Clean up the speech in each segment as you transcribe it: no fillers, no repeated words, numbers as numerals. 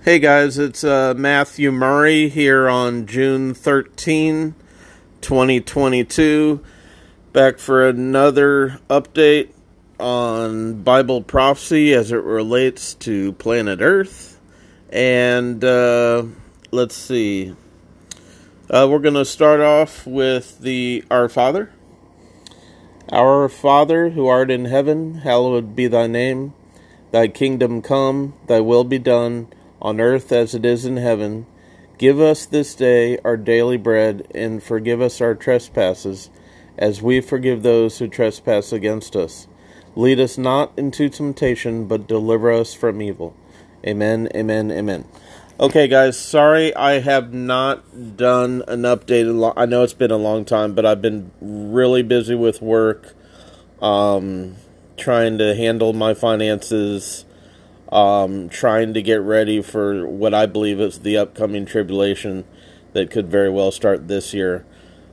Hey guys, it's Matthew Murray here on June 13, 2022, back for another update on Bible prophecy as it relates to planet Earth. And let's see, we're going to start off with the Our Father. Our Father, who art in heaven, hallowed be thy name. Thy kingdom come, thy will be done, on earth as it is in heaven. Give us this day our daily bread, and forgive us our trespasses, as we forgive those who trespass against us. Lead us not into temptation, but deliver us from evil. Amen, amen, amen. Okay, guys, sorry I have not done an update. I know it's been a long time, but I've been really busy with work, trying to handle my finances, trying to get ready for what I believe is the upcoming tribulation that could very well start this year.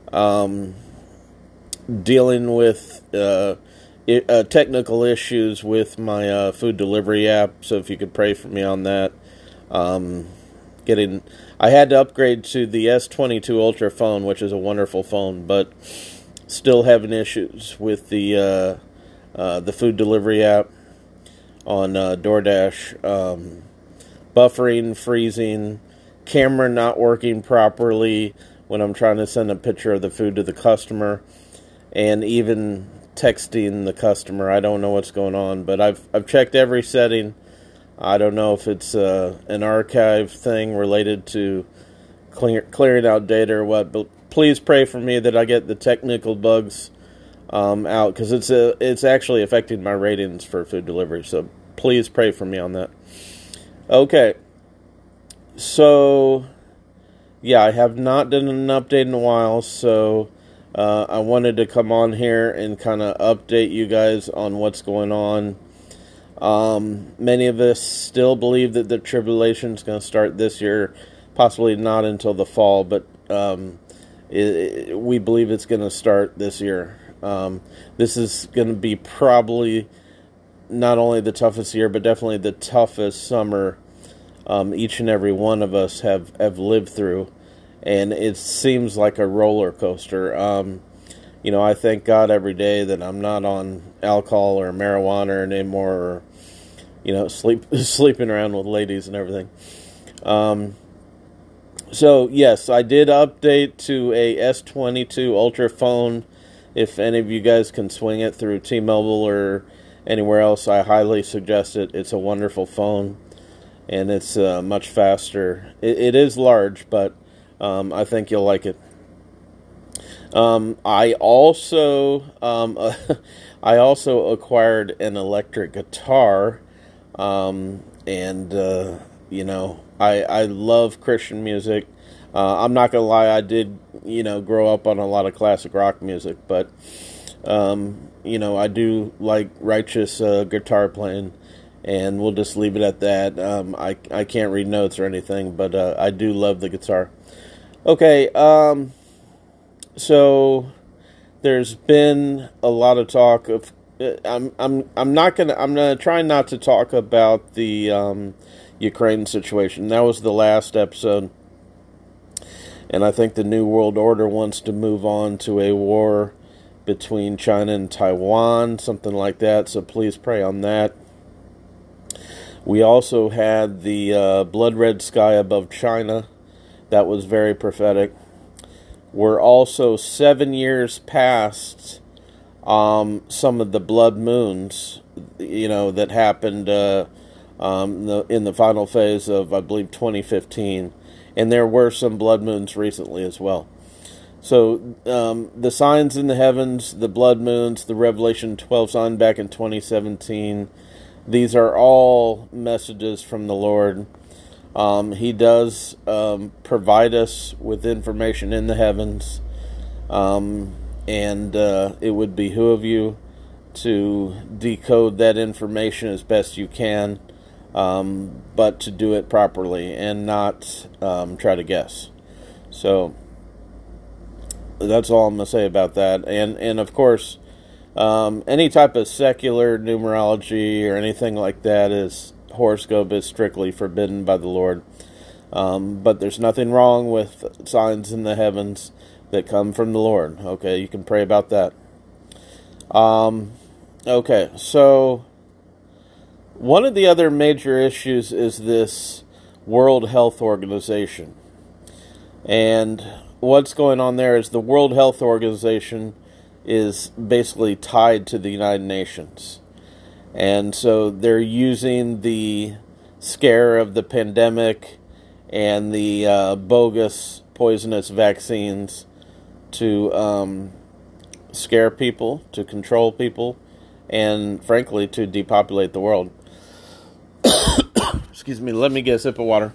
Dealing with technical issues with my food delivery app, so if you could pray for me on that. I had to upgrade to the S22 Ultra phone, which is a wonderful phone, but still having issues with the food delivery app on DoorDash, buffering, freezing, camera not working properly when I'm trying to send a picture of the food to the customer, and even texting the customer. I don't know what's going on, but I've checked every setting. I don't know if it's an archive thing related to clearing out data or what, but please pray for me that I get the technical bugs out, because it's actually affecting my ratings for food delivery. So please pray for me on that. Okay, so yeah, I have not done an update in a while, so I wanted to come on here and kind of update you guys on what's going on. Many of us still believe that the tribulation is going to start this year, possibly not until the fall, but we believe it's going to start this year. This is going to be probably not only the toughest year, but definitely the toughest summer each and every one of us have lived through. And it seems like a roller coaster. I thank God every day that I'm not on alcohol or marijuana anymore, or, sleeping around with ladies and everything. So, yes, I did update to a S22 Ultra phone. If any of you guys can swing it through T-Mobile or anywhere else, I highly suggest it. It's a wonderful phone, and it's much faster. It is large, but I think you'll like it. I also acquired an electric guitar, and I love Christian music. I'm not gonna lie, I did grow up on a lot of classic rock music, but I do like righteous guitar playing, and we'll just leave it at that. I can't read notes or anything, but I do love the guitar. Okay, so there's been a lot of talk of. I'm gonna try not to talk about the Ukraine situation. That was the last episode, and I think the New World Order wants to move on to a war between China and Taiwan, something like that. So please pray on that. We also had the blood red sky above China. That was very prophetic. We're also 7 years past some of the blood moons, that happened in the final phase of, I believe, 2015. And there were some blood moons recently as well. So the signs in the heavens, the blood moons, the Revelation 12 sign back in 2017, these are all messages from the Lord. He does provide us with information in the heavens, and it would behoove you to decode that information as best you can, but to do it properly and not try to guess. So that's all I'm going to say about that. And of course, any type of secular numerology or anything like that is horoscope is strictly forbidden by the Lord. But there's nothing wrong with signs in the heavens that come from the Lord. Okay, you can pray about that. Okay, so one of the other major issues is this World Health Organization. And what's going on there is the World Health Organization is basically tied to the United Nations. And so they're using the scare of the pandemic and the bogus poisonous vaccines to scare people, to control people, and frankly to depopulate the world. Excuse me, let me get a sip of water.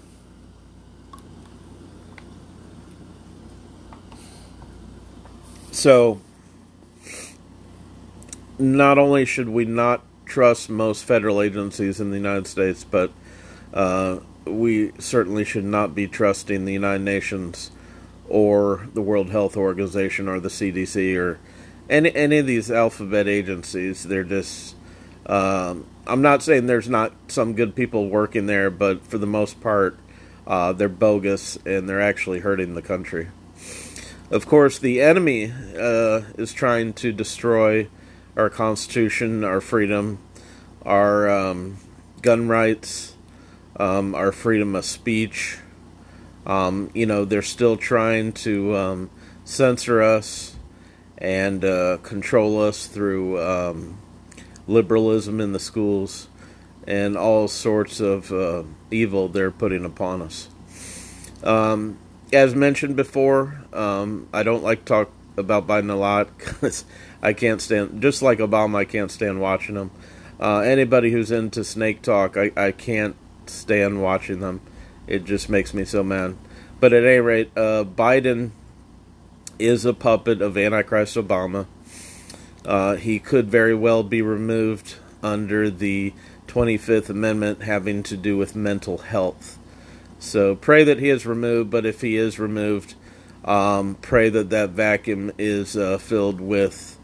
So, not only should we not trust most federal agencies in the United States, but we certainly should not be trusting the United Nations or the World Health Organization or the CDC or any of these alphabet agencies. They're just, I'm not saying there's not some good people working there, but for the most part, they're bogus and they're actually hurting the country. Of course, the enemy is trying to destroy our Constitution, our freedom, our gun rights, our freedom of speech. They're still trying to censor us and control us through liberalism in the schools and all sorts of evil they're putting upon us. As mentioned before, I don't like to talk about Biden a lot because I can't stand, just like Obama, I can't stand watching him. Anybody who's into snake talk, I can't stand watching them. It just makes me so mad. But at any rate, Biden is a puppet of Antichrist Obama. He could very well be removed under the 25th Amendment having to do with mental health. So pray that he is removed, but if he is removed, pray that that vacuum is filled with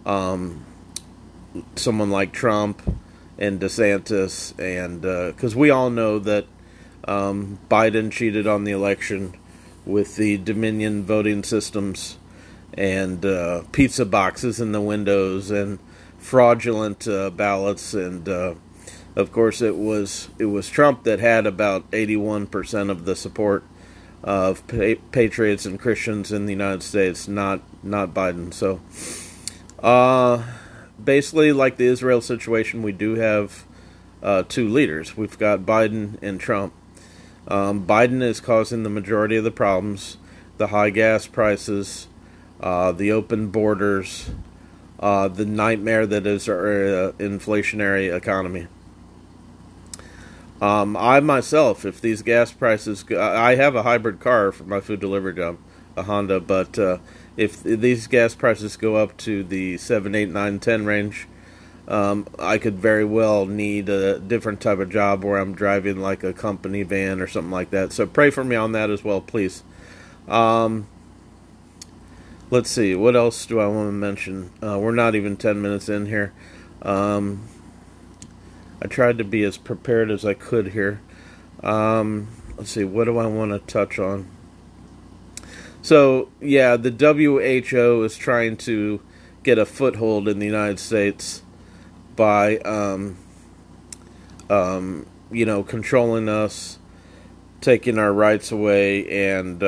someone like Trump and DeSantis, and because we all know that Biden cheated on the election with the Dominion voting systems and pizza boxes in the windows and fraudulent ballots, and of course it was Trump that had about 81% of the support of patriots and Christians in the United States, not Biden. So basically, like the Israel situation, we do have two leaders. We've got Biden and Trump. Biden is causing the majority of the problems: the high gas prices, the open borders, the nightmare that is our inflationary economy. I myself, if these gas prices, I have a hybrid car for my food delivery job, a Honda, but if these gas prices go up to the 7, 8, 9, 10 range, I could very well need a different type of job where I'm driving like a company van or something like that. So pray for me on that as well, please. Let's see, what else do I want to mention? We're not even 10 minutes in here. I tried to be as prepared as I could here. Let's see, what do I want to touch on? So, yeah, the WHO is trying to get a foothold in the United States by, controlling us, taking our rights away, and,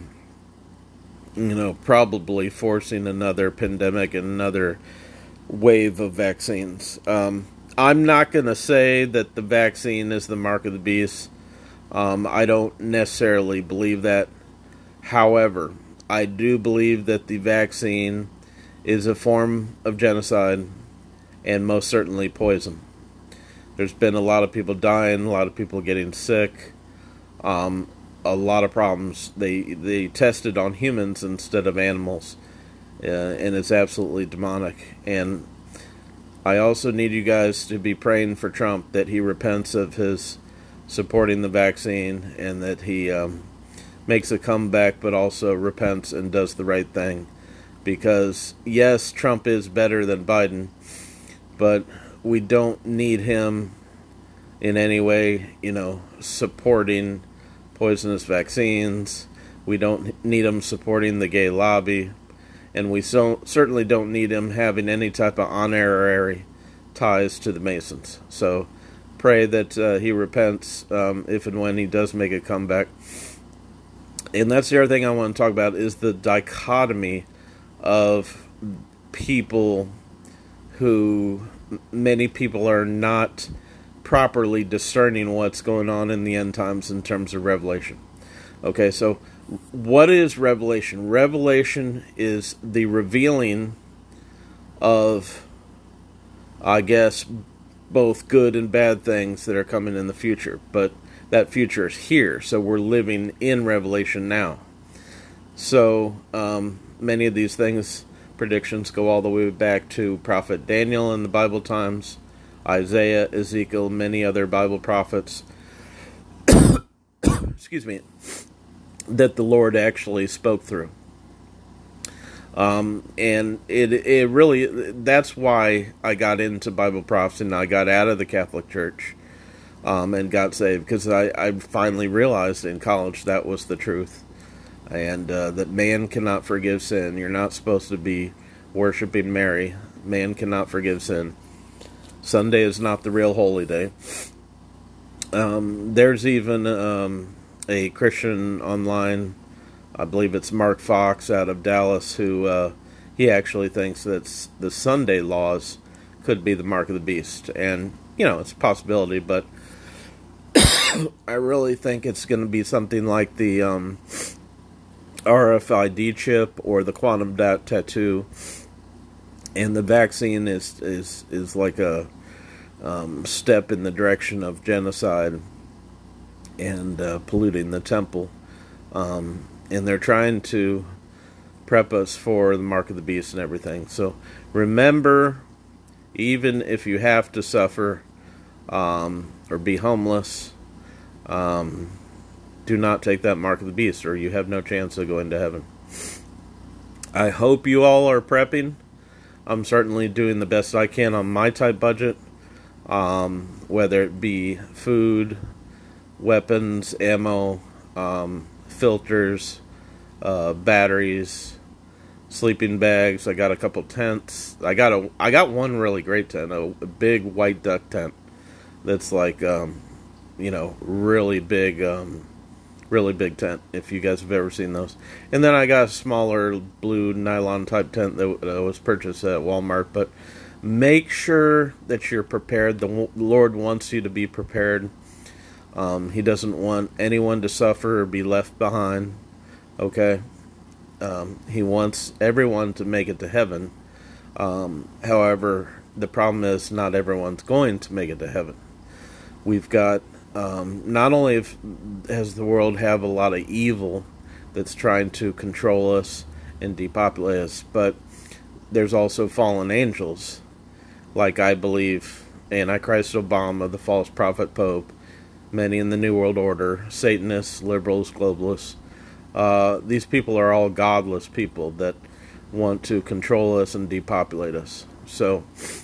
probably forcing another pandemic and another wave of vaccines. I'm not going to say that the vaccine is the mark of the beast. I don't necessarily believe that. However, I do believe that the vaccine is a form of genocide and most certainly poison. There's been a lot of people dying, a lot of people getting sick, a lot of problems. They tested on humans instead of animals, and it's absolutely demonic. And I also need you guys to be praying for Trump, that he repents of his supporting the vaccine and that he makes a comeback, but also repents and does the right thing. Because, yes, Trump is better than Biden, but we don't need him in any way, supporting poisonous vaccines. We don't need them supporting the gay lobby. And we certainly don't need him having any type of honorary ties to the Masons. So pray that he repents if and when he does make a comeback. And that's the other thing I want to talk about is the dichotomy of people who many people are not properly discerning what's going on in the end times in terms of Revelation. Okay, so what is Revelation? Revelation is the revealing of, I guess, both good and bad things that are coming in the future. But that future is here, so we're living in Revelation now. So many of these things, predictions, go all the way back to Prophet Daniel in the Bible times, Isaiah, Ezekiel, many other Bible prophets. Excuse me. That the Lord actually spoke through. And it really, that's why I got into Bible prophecy and I got out of the Catholic Church and got saved, because I finally realized in college that was the truth. And that man cannot forgive sin. You're not supposed to be worshiping Mary. Man cannot forgive sin. Sunday is not the real holy day. There's even a Christian online, I believe it's Mark Fox out of Dallas, who he actually thinks that the Sunday laws could be the mark of the beast. And, it's a possibility, but I really think it's going to be something like the RFID chip or the quantum dot tattoo. And the vaccine is like a step in the direction of genocide and polluting the temple. And they're trying to prep us for the mark of the beast and everything. So remember, even if you have to suffer or be homeless, do not take that mark of the beast, or you have no chance of going to heaven. I hope you all are prepping. I'm certainly doing the best I can on my tight budget, whether it be food, weapons, ammo, filters, batteries, sleeping bags. I got a couple tents. I got one really great tent, a big white duck tent that's like really big tent, if you guys have ever seen those. And then I got a smaller blue nylon type tent that was purchased at Walmart. But make sure that you're prepared. The Lord wants you to be prepared. He doesn't want anyone to suffer or be left behind. Okay? He wants everyone to make it to heaven. However, the problem is not everyone's going to make it to heaven. We've got, not only has the world have a lot of evil that's trying to control us and depopulate us, but there's also fallen angels, like I believe Antichrist Obama, the false prophet Pope, many in the New World Order, Satanists, liberals, globalists. These people are all godless people that want to control us and depopulate us. So,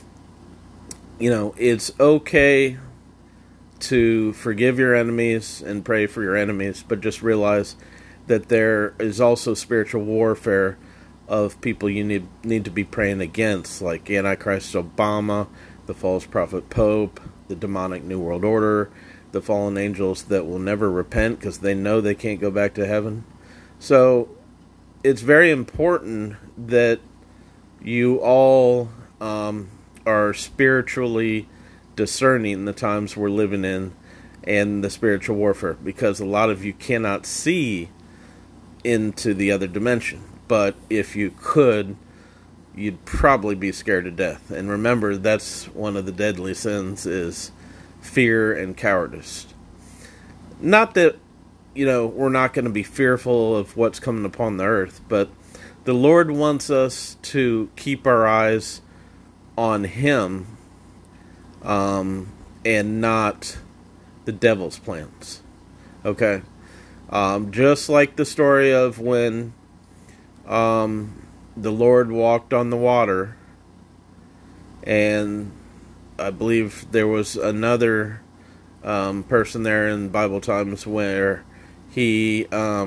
it's okay to forgive your enemies and pray for your enemies, but just realize that there is also spiritual warfare of people you need to be praying against, like Antichrist Obama, the false prophet Pope, the demonic New World Order, the fallen angels that will never repent because they know they can't go back to heaven. So it's very important that you all are spiritually discerning the times we're living in and the spiritual warfare, because a lot of you cannot see into the other dimension. But if you could, you'd probably be scared to death. And remember, that's one of the deadly sins, is fear and cowardice. Not that, we're not going to be fearful of what's coming upon the earth, but the Lord wants us to keep our eyes on Him, and not the devil's plans. Okay? Just like the story of when the Lord walked on the water, and I believe there was another person there in Bible times where he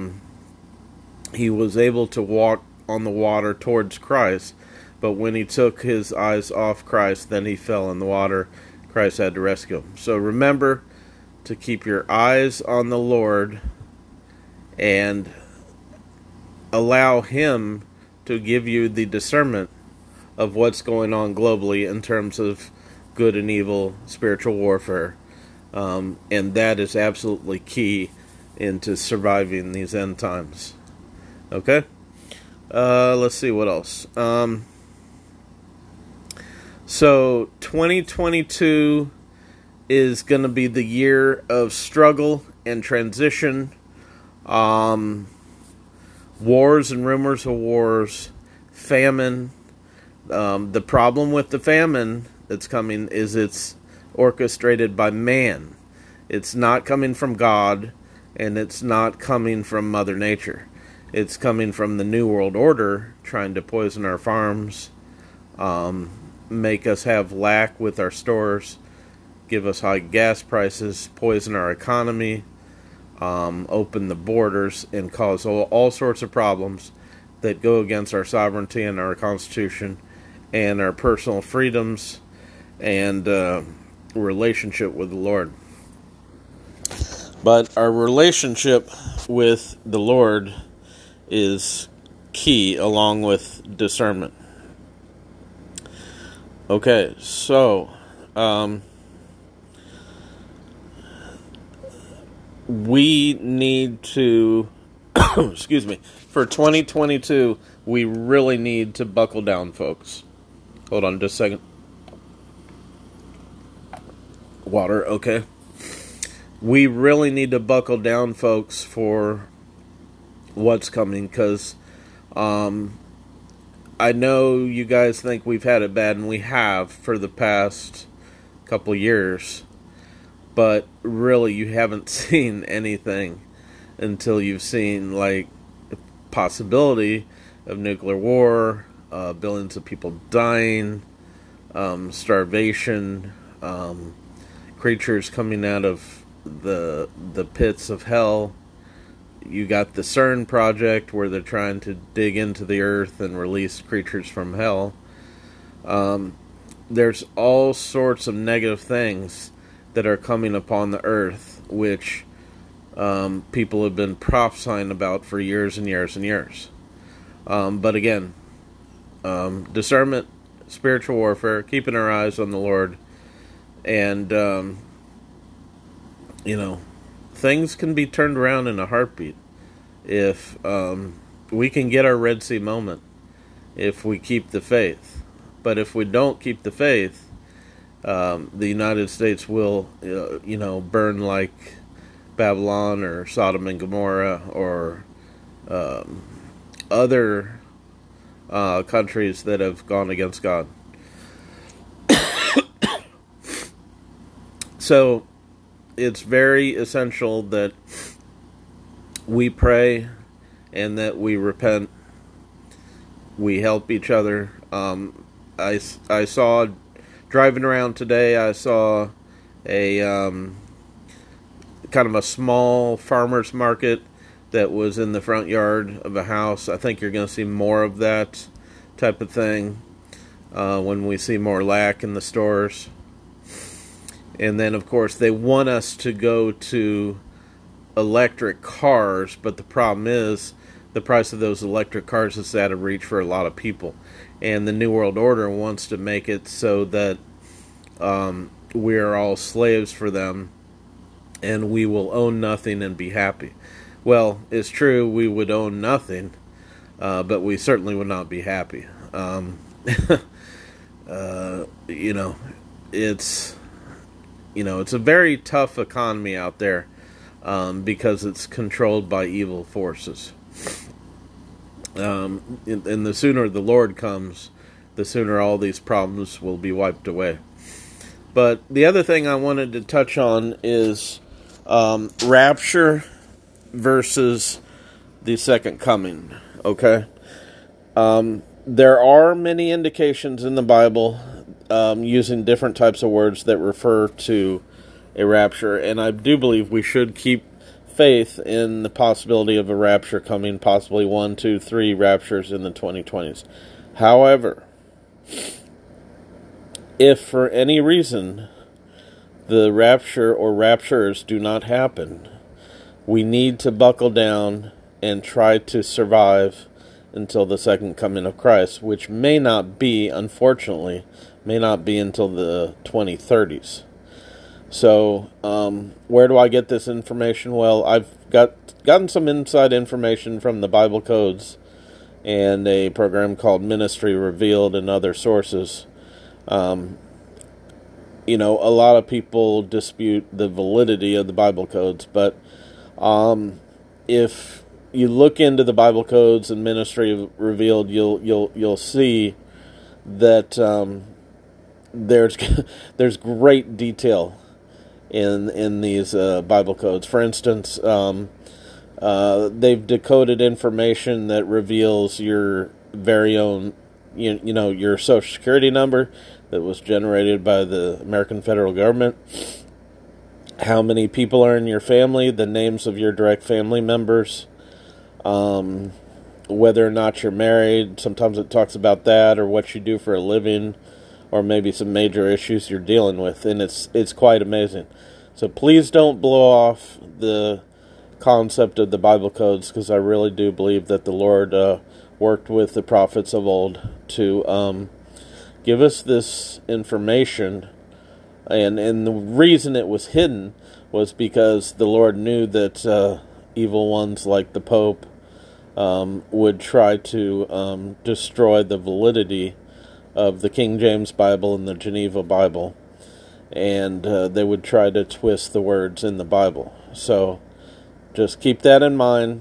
was able to walk on the water towards Christ, but when he took his eyes off Christ, then he fell in the water. Christ had to rescue him. So remember to keep your eyes on the Lord and allow Him to give you the discernment of what's going on globally in terms of good and evil, spiritual warfare. And that is absolutely key into surviving these end times. Okay? Let's see what else. So 2022 is going to be the year of struggle and transition. Wars and rumors of wars, famine. The problem with the famine that's coming is it's orchestrated by man. It's not coming from God, and it's not coming from Mother Nature. It's coming from the New World Order trying to poison our farms, make us have lack with our stores, give us high gas prices, poison our economy, open the borders, and cause all sorts of problems that go against our sovereignty and our Constitution and our personal freedoms and relationship with the Lord. But our relationship with the Lord is key, along with discernment. Okay, so we need to excuse me, for 2022 we really need to buckle down, folks. Hold on just a second. Water, okay. We really need to buckle down, folks, for what's coming, because I know you guys think we've had it bad, and we have for the past couple years, but really you haven't seen anything until you've seen, like, the possibility of nuclear war, billions of people dying, starvation, creatures coming out of the pits of hell. You got the CERN project where they're trying to dig into the earth and release creatures from hell. There's all sorts of negative things that are coming upon the earth, which people have been prophesying about for years and years and years. But again, discernment, spiritual warfare, keeping our eyes on the Lord, and things can be turned around in a heartbeat if we can get our Red Sea moment if we keep the faith. But if we don't keep the faith, the United States will, burn like Babylon or Sodom and Gomorrah or other countries that have gone against God. So it's very essential that we pray and that we repent. We help each other. I saw, driving around today, I saw a kind of a small farmer's market that was in the front yard of a house. I think you're going to see more of that type of thing when we see more lack in the stores. And then, of course, they want us to go to electric cars, but the problem is the price of those electric cars is out of reach for a lot of people. And the New World Order wants to make it so that we are all slaves for them and we will own nothing and be happy. Well, it's true, we would own nothing, but we certainly would not be happy. It's a very tough economy out there because it's controlled by evil forces. And the sooner the Lord comes, the sooner all these problems will be wiped away. But the other thing I wanted to touch on is rapture versus the second coming. Okay? There are many indications in the Bible using different types of words that refer to a rapture, and I do believe we should keep faith in the possibility of a rapture coming, possibly 1, 2, 3 raptures in the 2020s. However, if for any reason the rapture or raptures do not happen, we need to buckle down and try to survive until the second coming of Christ, which may not be, unfortunately, may not be until the 2030s. So, where do I get this information? Well, I've gotten some inside information from the Bible Codes and a program called Ministry Revealed and other sources. You know, a lot of people dispute the validity of the Bible Codes, but if you look into the Bible Codes and Ministry Revealed, you'll see that there's great detail in these Bible Codes. For instance, they've decoded information that reveals your very own, you know, your Social Security number that was generated by the American federal government, how many people are in your family, the names of your direct family members, whether or not you're married. Sometimes it talks about that, or what you do for a living, or maybe some major issues you're dealing with, and it's quite amazing. So please don't blow off the concept of the Bible Codes, because I really do believe that the Lord worked with the prophets of old to give us this information, and the reason it was hidden was because the Lord knew that evil ones like the Pope would try to destroy the validity of the King James Bible and the Geneva Bible, and they would try to twist the words in the Bible. So just keep that in mind.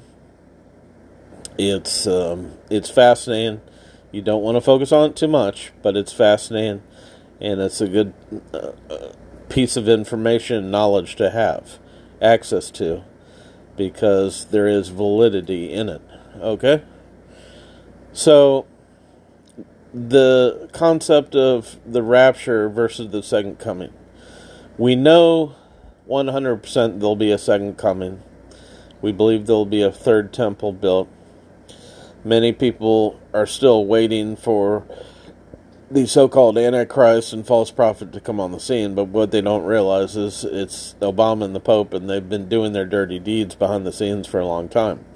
It's fascinating. You don't want to focus on it too much, but it's fascinating, and it's a good piece of information and knowledge to have access to, because there is validity in it. Okay? So, the concept of the rapture versus the second coming. We know 100% there'll be a second coming. We believe there'll be a third temple built. Many people are still waiting for the so-called Antichrist and false prophet to come on the scene, but what they don't realize is it's Obama and the Pope, and they've been doing their dirty deeds behind the scenes for a long time.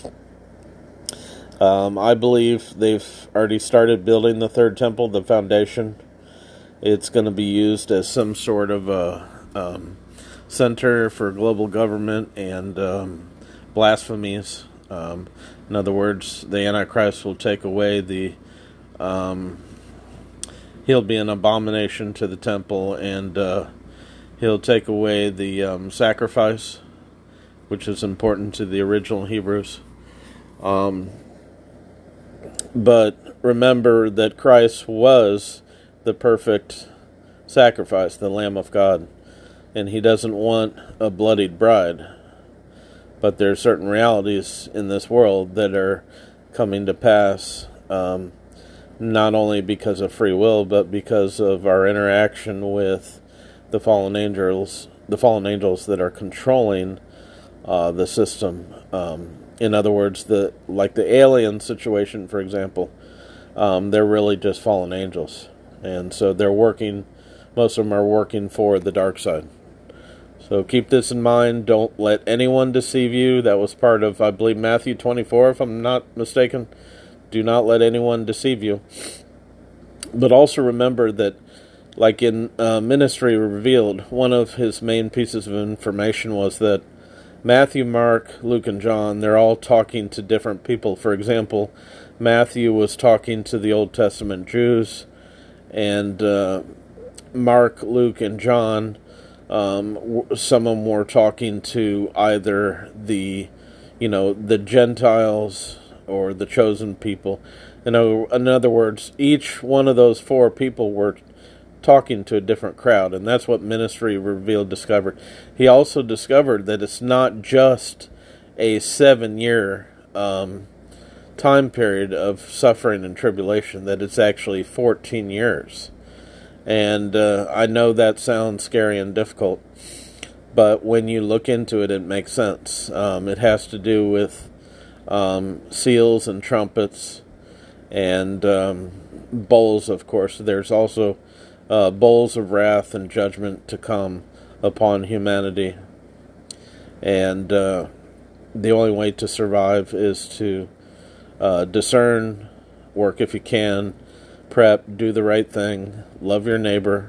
I believe they've already started building the third temple, the foundation. It's going to be used as some sort of a center for global government and blasphemies. In other words, the Antichrist will take away the... he'll be an abomination to the temple, and he'll take away the sacrifice, which is important to the original Hebrews. But remember that Christ was the perfect sacrifice, the Lamb of God, and he doesn't want a bloodied bride. But there are certain realities in this world that are coming to pass, not only because of free will, but because of our interaction with the fallen angels that are controlling the system. In other words, like the alien situation, for example, they're really just fallen angels, and so they're working. Most of them are working for the dark side. So keep this in mind. Don't let anyone deceive you. That was part of, I believe, Matthew 24, if I'm not mistaken. Do not let anyone deceive you. But also remember that, like in Ministry Revealed, one of his main pieces of information was that Matthew, Mark, Luke, and John, they're all talking to different people. For example, Matthew was talking to the Old Testament Jews, and Mark, Luke, and John, some of them were talking to either the Gentiles or the chosen people. In other words, each one of those four people were talking to a different crowd, and that's what Ministry Revealed discovered. He also discovered that it's not just a 7-year time period of suffering and tribulation, that it's actually 14 years. And I know that sounds scary and difficult, but when you look into it, it makes sense. It has to do with seals and trumpets and bowls, of course. There's also bowls of wrath and judgment to come upon humanity. And the only way to survive is to discern, work if you can, prep, do the right thing, love your neighbor,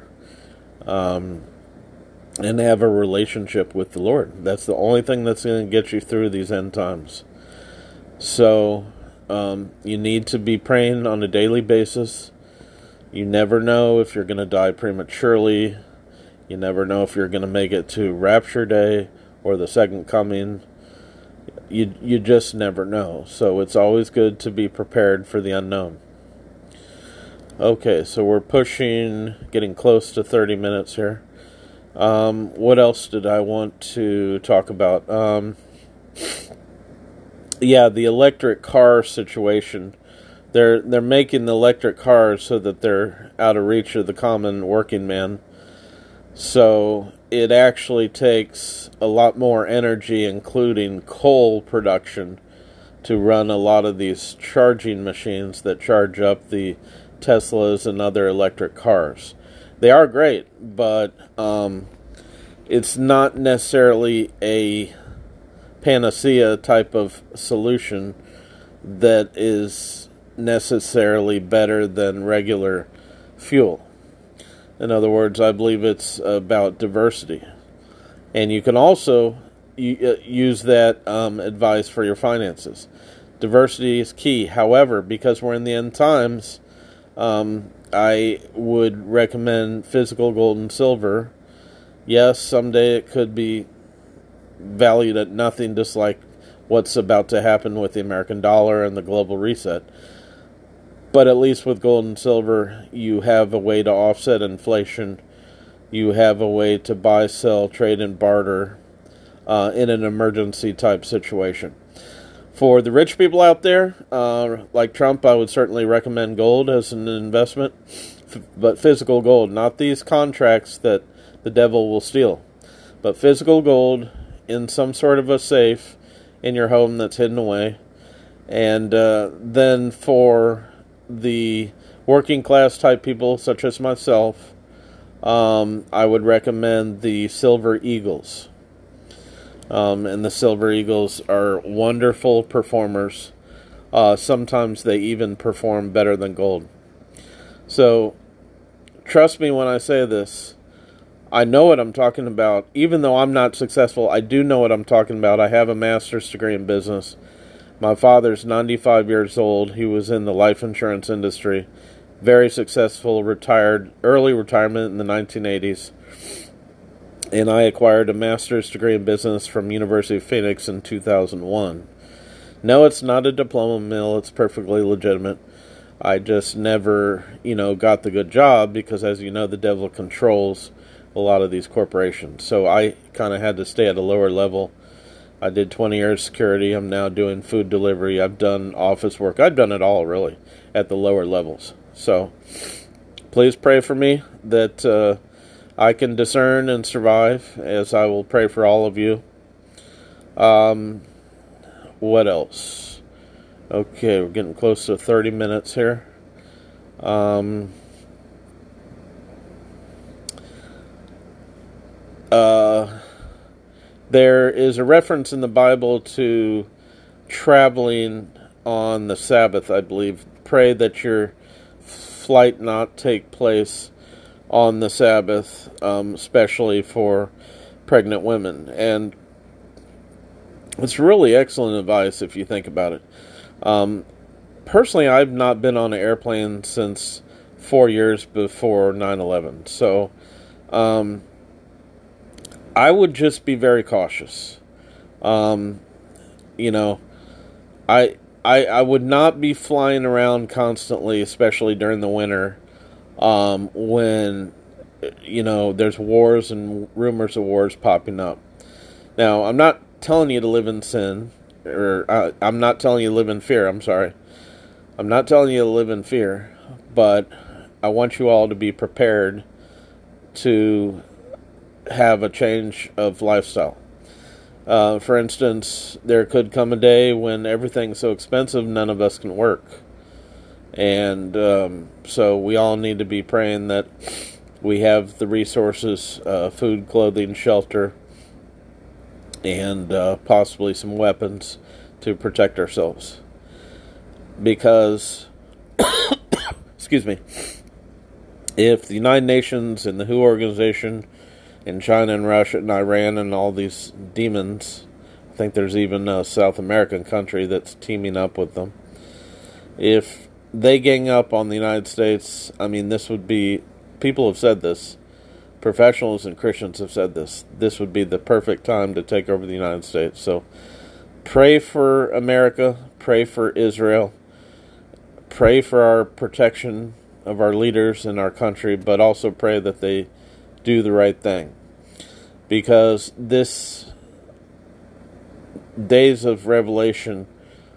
and have a relationship with the Lord. That's the only thing that's going to get you through these end times. So you need to be praying on a daily basis. You never know if you're going to die prematurely. You never know if you're going to make it to Rapture Day or the Second Coming. You just never know. So it's always good to be prepared for the unknown. Okay, so we're getting close to 30 minutes here. What else did I want to talk about? Yeah, the electric car situation. They're making the electric cars so that they're out of reach of the common working man. So it actually takes a lot more energy, including coal production, to run a lot of these charging machines that charge up the Teslas and other electric cars. They are great, but it's not necessarily a panacea type of solution that is necessarily better than regular fuel. In other words, I believe it's about diversity. And you can also use that advice for your finances. Diversity is key. However, because we're in the end times, I would recommend physical gold and silver. Yes, someday it could be valued at nothing, just like what's about to happen with the American dollar and the global reset. But at least with gold and silver, you have a way to offset inflation. You have a way to buy, sell, trade, and barter in an emergency type situation. For the rich people out there, like Trump, I would certainly recommend gold as an investment, but physical gold, not these contracts that the devil will steal, but physical gold in some sort of a safe in your home that's hidden away. And then for the working class type people, such as myself, I would recommend the Silver Eagles. And the Silver Eagles are wonderful performers. Sometimes they even perform better than gold. So, trust me when I say this. I know what I'm talking about. Even though I'm not successful, I do know what I'm talking about. I have a master's degree in business. My father's 95 years old. He was in the life insurance industry. Very successful, early retirement in the 1980s. And I acquired a master's degree in business from University of Phoenix in 2001. No, it's not a diploma mill. It's perfectly legitimate. I just never, got the good job because, as you know, the devil controls a lot of these corporations. So I kind of had to stay at a lower level. I did 20 years security. I'm now doing food delivery. I've done office work. I've done it all, really, at the lower levels. So please pray for me that I can discern and survive, as I will pray for all of you. What else? Okay, we're getting close to 30 minutes here. There is a reference in the Bible to traveling on the Sabbath, I believe. Pray that your flight not take place on the Sabbath, especially for pregnant women. And it's really excellent advice if you think about it. Personally, I've not been on an airplane since 4 years before 9/11. So, I would just be very cautious. I would not be flying around constantly, especially during the winter, when, there's wars and rumors of wars popping up. Now, I'm not telling you to live in sin, or I'm not telling you to live in fear, I'm sorry. I'm not telling you to live in fear, but I want you all to be prepared to have a change of lifestyle. For instance, there could come a day when everything's so expensive none of us can work. And so we all need to be praying that we have the resources, food, clothing, shelter, and possibly some weapons to protect ourselves. Because, excuse me, if the United Nations and the WHO organization and China and Russia and Iran and all these demons, I think there's even a South American country that's teaming up with them, if they gang up on the United States, I mean, this would be, people have said this, professionals and Christians have said this would be the perfect time to take over the United States. So pray for America, pray for Israel, pray for our protection of our leaders in our country, but also pray that they do the right thing. Because this days of revelation,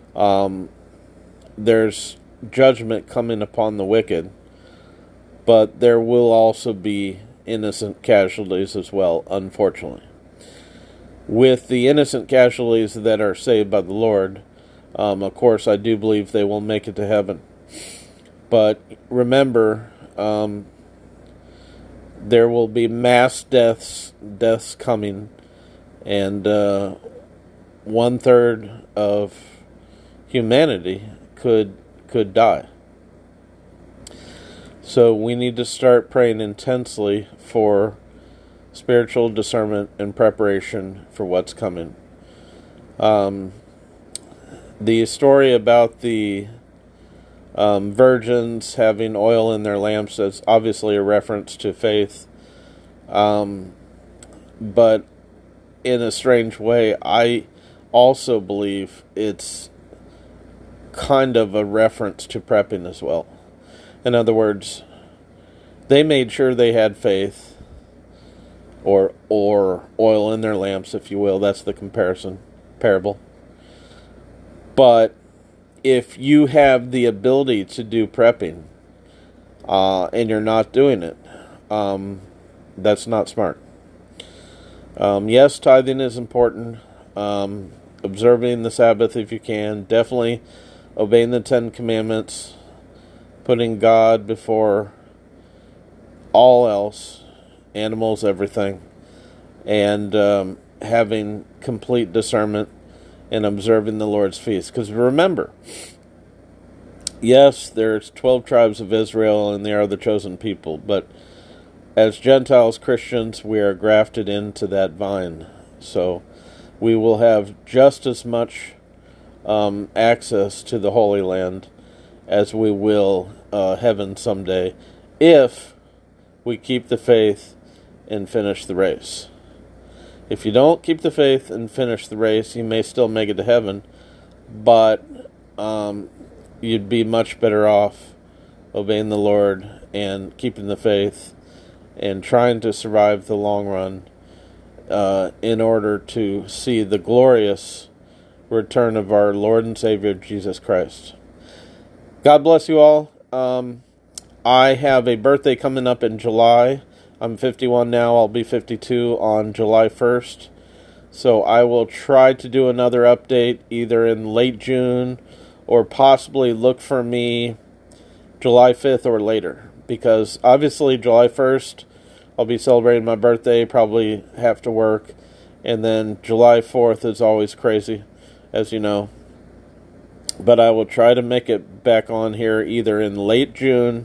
there's judgment coming upon the wicked, but there will also be innocent casualties as well, unfortunately. With the innocent casualties that are saved by the Lord, of course, I do believe they will make it to heaven. But remember, there will be mass deaths coming, and 1/3 of humanity could die. So we need to start praying intensely for spiritual discernment and preparation for what's coming. The story about the virgins having oil in their lamps is obviously a reference to faith. But in a strange way, I also believe it's kind of a reference to prepping as well. In other words, they made sure they had faith, or oil in their lamps, if you will. That's the parable. But if you have the ability to do prepping, and you're not doing it, that's not smart. Yes, tithing is important. Observing the Sabbath if you can. Definitely obeying the 10 Commandments. Putting God before all else. Animals, everything. And having complete discernment and observing the Lord's feast. Because remember, yes, there's 12 tribes of Israel and they are the chosen people. But as Gentiles, Christians, we are grafted into that vine. So we will have just as much access to the Holy Land as we will heaven someday, if we keep the faith and finish the race. If you don't keep the faith and finish the race, you may still make it to heaven, but you'd be much better off obeying the Lord and keeping the faith and trying to survive the long run in order to see the glorious return of our Lord and Savior Jesus Christ. God bless you all. I have a birthday coming up in July. I'm 51 now. I'll be 52 on July 1st. So I will try to do another update either in late June or possibly look for me July 5th or later. Because obviously July 1st, I'll be celebrating my birthday, probably have to work. And then July 4th is always crazy, as you know. But I will try to make it back on here either in late June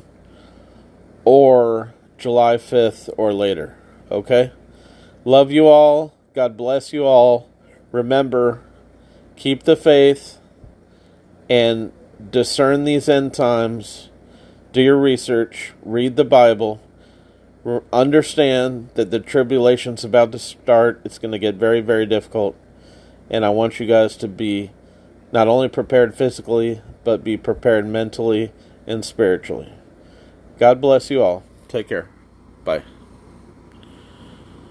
or July 5th or later. Okay? Love you all. God bless you all. Remember, keep the faith and discern these end times. Do your research. Read the Bible. Understand that the tribulation's about to start. It's going to get very, very difficult. And I want you guys to be not only prepared physically, but be prepared mentally and spiritually. God bless you all. Take care. Bye.